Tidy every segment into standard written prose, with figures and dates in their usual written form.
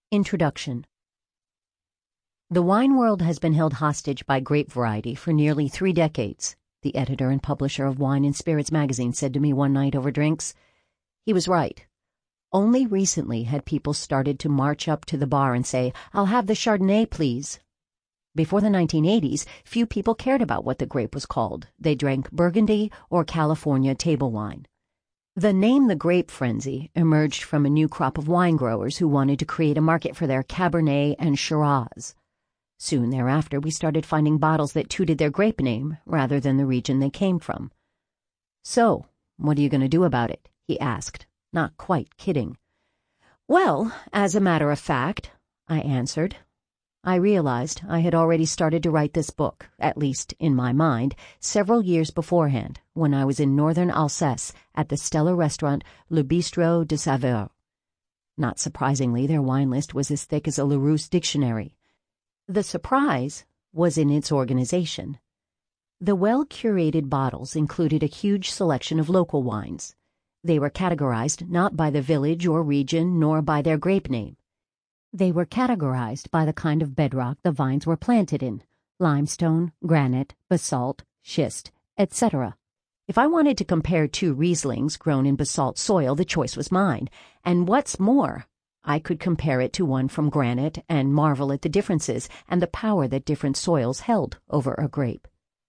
Introduction. The wine world has been held hostage by grape variety for nearly 3 decades, the editor and publisher of Wine and Spirits magazine said to me one night over drinks. He was right. Only recently had people started to march up to the bar and say, "I'll have the Chardonnay, please." Before the 1980s, few people cared about what the grape was called. They drank Burgundy or California table wine. The name the grape frenzy emerged from a new crop of wine growers who wanted to create a market for their Cabernet and Shiraz. Soon thereafter, we started finding bottles that tooted their grape name rather than the region they came from. "So, what are you going to do about it?" he asked, not quite kidding. "Well, as a matter of fact," I answered. I realized I had already started to write this book, at least in my mind, several years beforehand, when I was in northern Alsace at the stellar restaurant Le Bistrot de Saveur. Not surprisingly, their wine list was as thick as a Larousse dictionary. The surprise was in its organization. The well-curated bottles included a huge selection of local wines. They were categorized not by the village or region nor by their grape name. They were categorized by the kind of bedrock the vines were planted in: limestone, granite, basalt, schist, etc. If I wanted to compare 2 Rieslings grown in basalt soil, the choice was mine. And what's more, I could compare it to one from granite and marvel at the differences and the power that different soils held over a grape.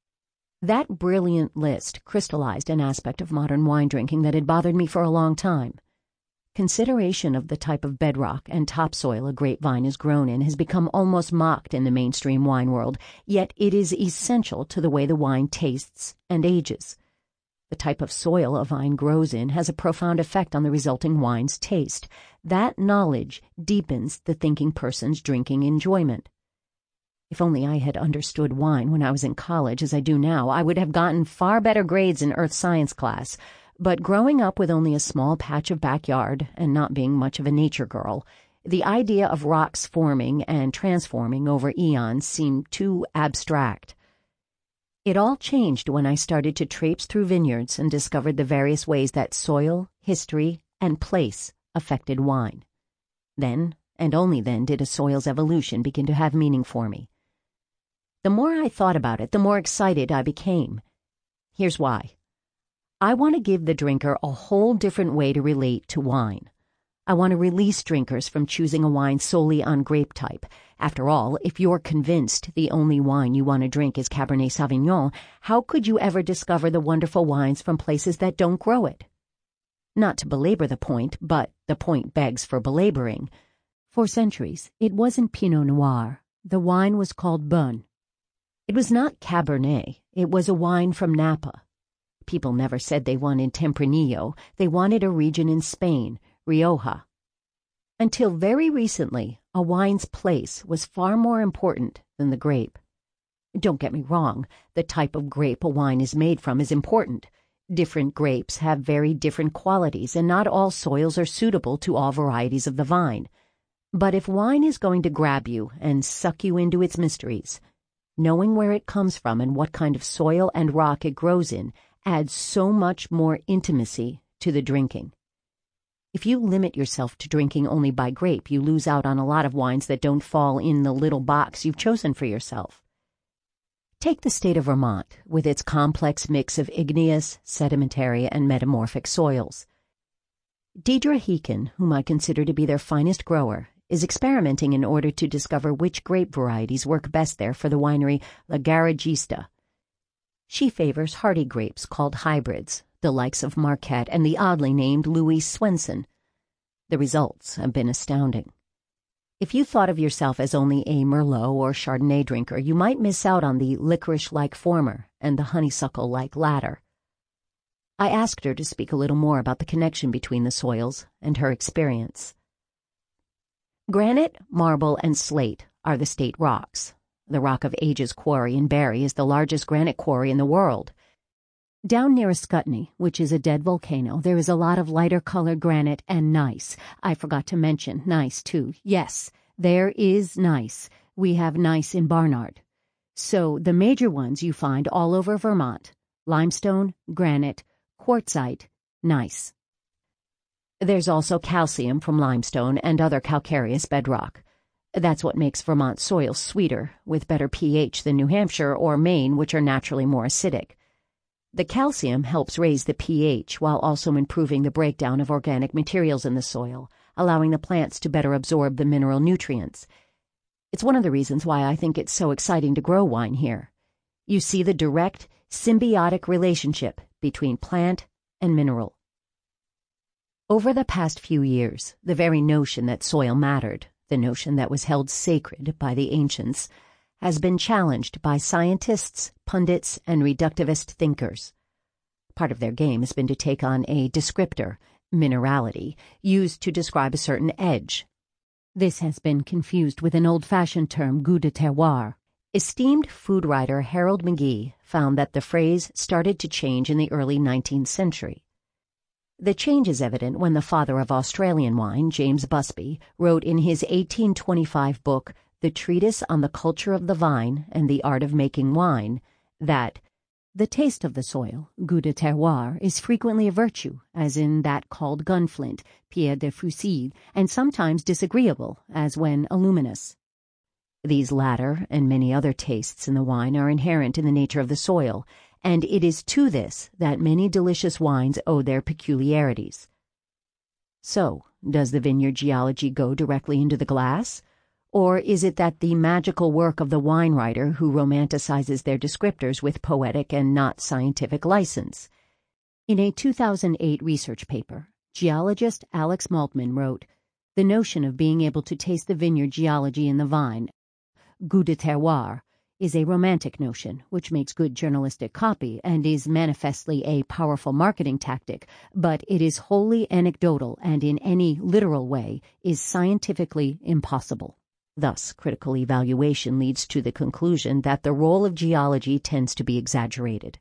That brilliant list crystallized an aspect of modern wine drinking that had bothered me for a long time. Consideration of the type of bedrock and topsoil a grapevine is grown in has become almost mocked in the mainstream wine world, yet it is essential to the way the wine tastes and ages. The type of soil a vine grows in has a profound effect on the resulting wine's taste. That knowledge deepens the thinking person's drinking enjoyment. If only I had understood wine when I was in college as I do now, I would have gotten far better grades in earth science class. But growing up with only a small patch of backyard and not being much of a nature girl, the idea of rocks forming and transforming over eons seemed too abstract. It all changed when I started to traipse through vineyards and discovered the various ways that soil, history, and place affected wine. Then, and only then, did a soil's evolution begin to have meaning for me. The more I thought about it, the more excited I became. Here's why. I want to give the drinker a whole different way to relate to wine. I want to release drinkers from choosing a wine solely on grape type. After all, if you're convinced the only wine you want to drink is Cabernet Sauvignon, how could you ever discover the wonderful wines from places that don't grow it? Not to belabor the point, but the point begs for belaboring. For centuries, it wasn't Pinot Noir. The wine was called Beaune. It was not Cabernet. It was a wine from Napa. People never said they wanted Tempranillo. They wanted a region in Spain, Rioja. Until very recently, a wine's place was far more important than the grape. Don't get me wrong, the type of grape a wine is made from is important. Different grapes have very different qualities, and not all soils are suitable to all varieties of the vine. But if wine is going to grab you and suck you into its mysteries, knowing where it comes from and what kind of soil and rock it grows in adds so much more intimacy to the drinking. If you limit yourself to drinking only by grape, you lose out on a lot of wines that don't fall in the little box you've chosen for yourself. Take the state of Vermont, with its complex mix of igneous, sedimentary, and metamorphic soils. Deidre Heekin, whom I consider to be their finest grower, is experimenting in order to discover which grape varieties work best there for the winery La Garagista. She favors hardy grapes called hybrids, the likes of Marquette and the oddly named Louis Swenson. The results have been astounding. If you thought of yourself as only a Merlot or Chardonnay drinker, you might miss out on the licorice-like former and the honeysuckle-like latter. I asked her to speak a little more about the connection between the soils and her experience. Granite, marble, and slate are the state rocks. The Rock of Ages quarry in Barrie is the largest granite quarry in the world. Down near Ascutney, which is a dead volcano, there is a lot of lighter-colored granite and gneiss. I forgot to mention gneiss, too. Yes, there is gneiss. We have gneiss in Barnard. So the major ones you find all over Vermont: limestone, granite, quartzite, gneiss. There's also calcium from limestone and other calcareous bedrock. That's what makes Vermont soil sweeter, with better pH than New Hampshire or Maine, which are naturally more acidic. The calcium helps raise the pH while also improving the breakdown of organic materials in the soil, allowing the plants to better absorb the mineral nutrients. It's one of the reasons why I think it's so exciting to grow wine here. You see the direct, symbiotic relationship between plant and mineral. Over the past few years, the very notion that soil mattered, the notion that was held sacred by the ancients, has been challenged by scientists, pundits, and reductivist thinkers. Part of their game has been to take on a descriptor, minerality, used to describe a certain edge. This has been confused with an old-fashioned term, goût de terroir. Esteemed food writer Harold McGee found that the phrase started to change in the early 19th century. The change is evident when the father of Australian wine, James Busby, wrote in his 1825 book, The Treatise on the Culture of the Vine and the Art of Making Wine, that the taste of the soil, goût de terroir, is frequently a virtue, as in that called gunflint, pierre de fusille, and sometimes disagreeable, as when aluminous. These latter and many other tastes in the wine are inherent in the nature of the soil, and it is to this that many delicious wines owe their peculiarities. So, does the vineyard geology go directly into the glass? Or is it that the magical work of the wine writer who romanticizes their descriptors with poetic and not scientific license? In a 2008 research paper, geologist Alex Maltman wrote, "The notion of being able to taste the vineyard geology in the vine, goût de terroir, is a romantic notion, which makes good journalistic copy and is manifestly a powerful marketing tactic, but it is wholly anecdotal and in any literal way is scientifically impossible." Thus, critical evaluation leads to the conclusion that the role of geology tends to be exaggerated.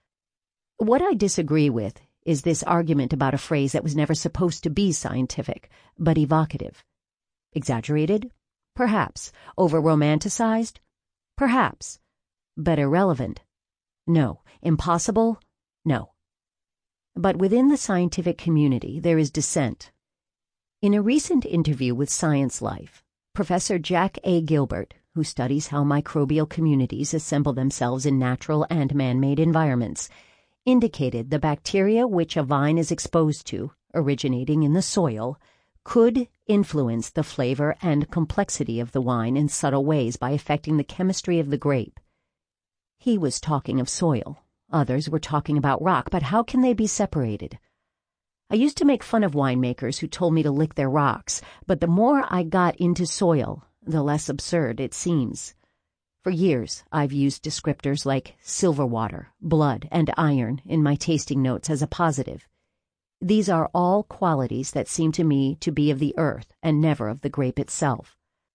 What I disagree with is this argument about a phrase that was never supposed to be scientific, but evocative. Exaggerated? Perhaps. Over-romanticized? Perhaps. But irrelevant? No. Impossible? No. But within the scientific community, there is dissent. In a recent interview with Science Life, Professor Jack A. Gilbert, who studies how microbial communities assemble themselves in natural and man-made environments, indicated the bacteria which a vine is exposed to, originating in the soil, could influence the flavor and complexity of the wine in subtle ways by affecting the chemistry of the grape. He was talking of soil. Others were talking about rock, but how can they be separated? I used to make fun of winemakers who told me to lick their rocks, but the more I got into soil, the less absurd it seems. For years, I've used descriptors like silver water, blood, and iron in my tasting notes as a positive. These are all qualities that seem to me to be of the earth and never of the grape itself.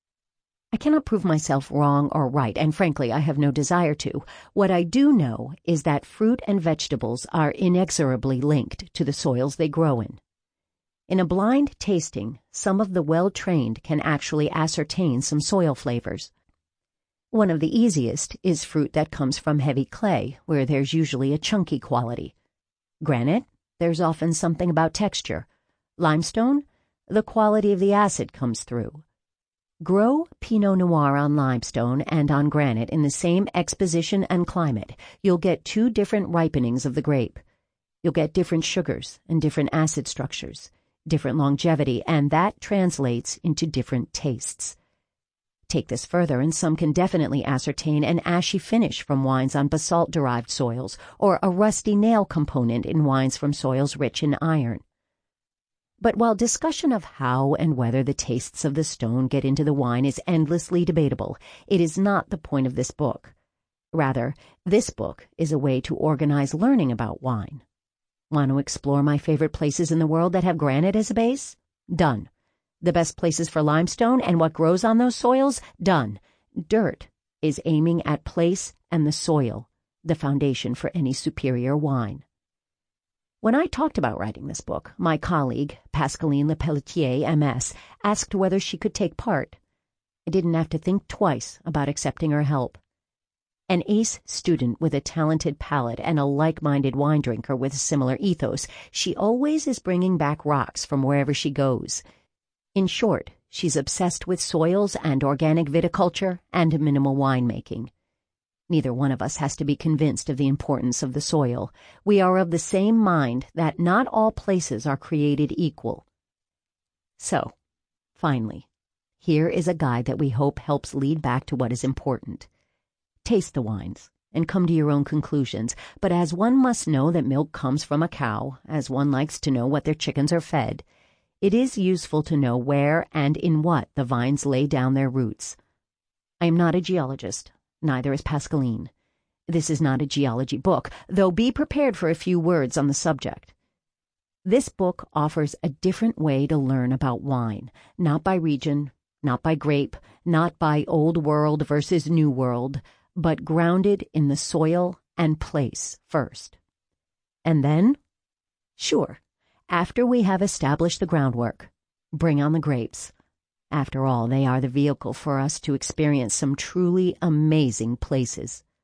I cannot prove myself wrong or right, and frankly, I have no desire to. What I do know is that fruit and vegetables are inexorably linked to the soils they grow in. In a blind tasting, some of the well-trained can actually ascertain some soil flavors. One of the easiest is fruit that comes from heavy clay, where there's usually a chunky quality. Granite? There's often something about texture. Limestone? The quality of the acid comes through. Grow Pinot Noir on limestone and on granite in the same exposition and climate. You'll get two different ripenings of the grape. You'll get different sugars and different acid structures, different longevity, and that translates into different tastes. Take this further, and some can definitely ascertain an ashy finish from wines on basalt-derived soils, or a rusty nail component in wines from soils rich in iron. But while discussion of how and whether the tastes of the stone get into the wine is endlessly debatable, it is not the point of this book. Rather, this book is a way to organize learning about wine. Want to explore my favorite places in the world that have granite as a base? Done. The best places for limestone and what grows on those soils? Done. Dirt is aiming at place and the soil, the foundation for any superior wine. When I talked about writing this book, my colleague, Pascaline Lepelletier, MS, asked whether she could take part. I didn't have to think twice about accepting her help. An ace student with a talented palate and a like-minded wine drinker with a similar ethos, she always is bringing back rocks from wherever she goes. In short, she's obsessed with soils and organic viticulture and minimal winemaking. Neither one of us has to be convinced of the importance of the soil. We are of the same mind that not all places are created equal. So, finally, here is a guide that we hope helps lead back to what is important. Taste the wines and come to your own conclusions, but as one must know that milk comes from a cow, as one likes to know what their chickens are fed, it is useful to know where and in what the vines lay down their roots. I am not a geologist, neither is Pascaline. This is not a geology book, though be prepared for a few words on the subject. This book offers a different way to learn about wine, not by region, not by grape, not by Old World versus New World, but grounded in the soil and place first. And then, sure, after we have established the groundwork, bring on the grapes. After all, they are the vehicle for us to experience some truly amazing places.